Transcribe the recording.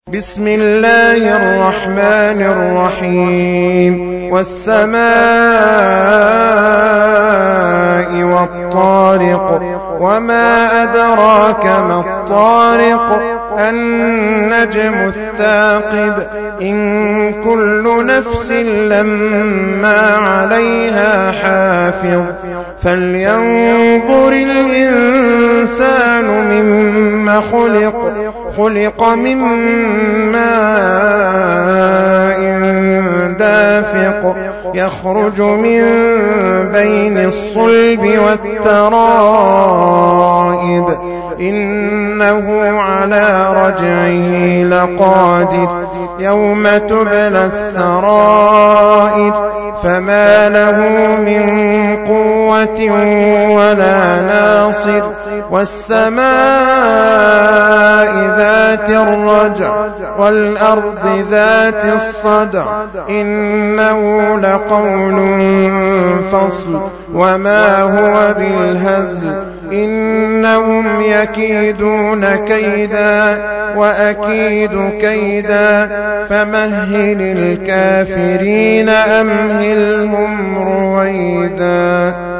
بسم الله الرحمن الرحيم والسماء والطارق وما أدراك ما الطارق النجم الثاقب إن كل نفس لما عليها حافظ فلينظر الإنسان مما خلق من ماء دافق يخرج من بين الصلب والترائب إنه على رجعه لقادر يوم تبلى السرائر فما له من قوة ولا ناصر والسماء ذات الرجع والأرض ذات الصدع إنه لقول فصل وما هو بالهزل إنهم يكيدون كيدا وأكيد كيدا فمهل الكافرين أمهلهم رويدا.